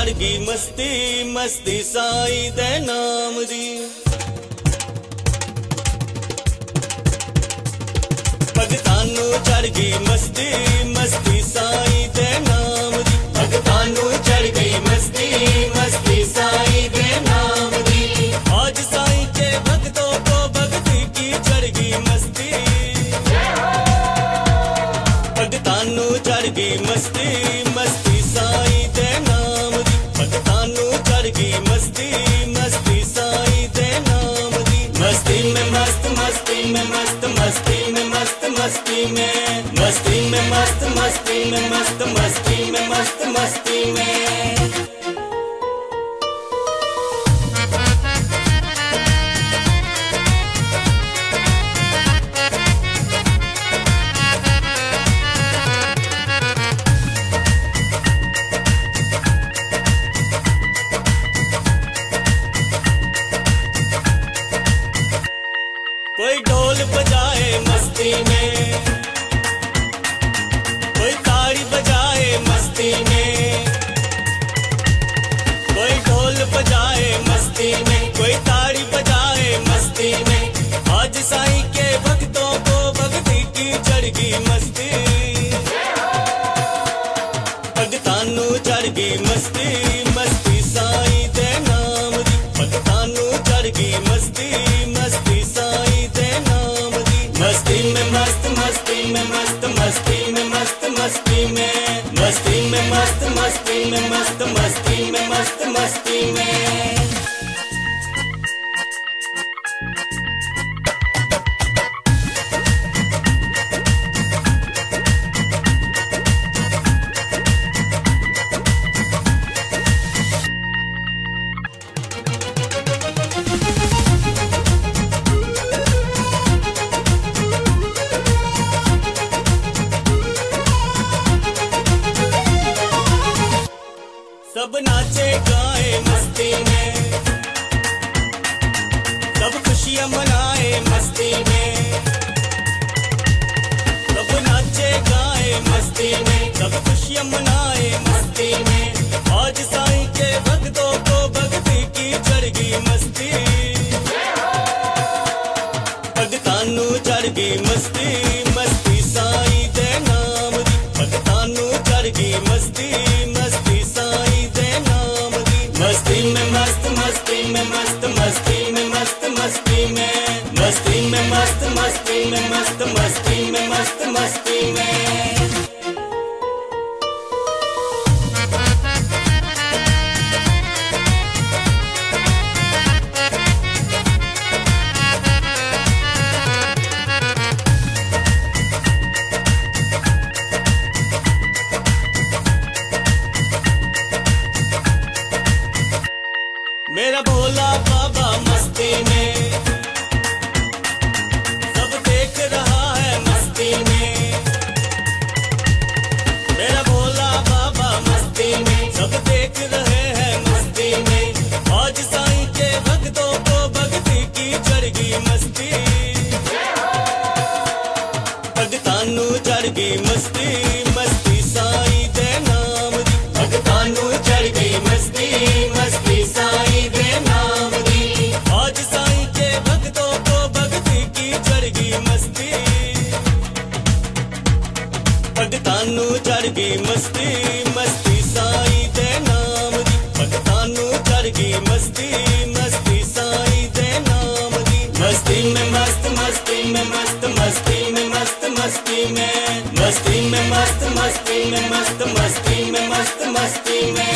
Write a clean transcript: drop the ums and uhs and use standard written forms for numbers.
चढ़ गई मस्ती मस्ती साई दे नाम दी। भगतानू चढ़ गई मस्ती मस्ती साई दे नाम दी। भगतानू चढ़ गई मस्ती मस्ती साई दे नाम दी। आज साई के भक्तों को भक्ति की चढ़ गई मस्ती। भगतानू चढ़ गई मस्ती मस्ती साई दे नाम दी। भगतानू चढ़ गई मस्ती मस्ती साई दे नाम दी। मस्ती में मस्त मस्ती में मस्त मस्ती में मस्त मस्ती में मस्ती में मस्त मस्ती में मस्त मस्ती में मस्त मस्ती में। कोई ढोल बजाए मस्ती में, कोई ताड़ी बजाए मस्ती में। कोई ढोल बजाए मस्ती में, कोई ताड़ी बजाए मस्ती में। आज साईं के भक्तों को भक्ति की चढ़ गई मस्ती। भगतानू चढ़ गई मस्ती मस्ती साईं दे नाम दी। भगतानू चढ़ गई मस्ती मस्ती साईं दे नाम दी। मस्ती में मस्त मस्ती में मस्त मस्ती में मस्त मस्ती में मस्ती में मस्त मस्ती में मस्त मस्ती में मस्त मस्ती में। सब नाचे गाए मस्ती में, सब खुशियां मनाए मस्ती में। सब नाचे गाए मस्ती में, सब खुशियां मनाए मस्ती में। आज साईं के भक्तों को भक्ति की चढ़ गई मस्ती। भगतानू चढ़ गई मस्ती मस्ती साईं दे नाम दी। भगतानू चढ़ गई मस्ती मस्ती साईं दे नाम दी। मस्ती में मस्त मस्ती में मस्त मस्ती में मस्त मस्ती में मस्ती में मस्त मस्ती में मस्त मस्ती में मस्त मस्ती में। मेरा भोला बाबा मस्ती में, सब देख रहा है मस्ती में। मेरा भोला बाबा मस्ती में, सब देख रहे हैं मस्ती में। आज साईं के भक्तों को भक्ति की चढ़ गई मस्ती। भगतानू चढ़ गई मस्ती मस्ती साईं दे नाम दी। भगतानू चढ़ गई मस्ती मस्ती साईं दे नाम दी। आज साईं के भक्तों को भक्ति की चढ़ गई मस्ती। भगतानू चढ़ गई मस्ती मस्ती साईं दे नाम दी। भगतानू चढ़ गई मस्ती मस्ती साईं दे नाम दी। मस्ती में मस्त मस्ती में मस्त मस्ती में मस्त मस्ती में मस्ती में मस्त मस्ती में मस्त मस्ती में मस्त मस्ती में।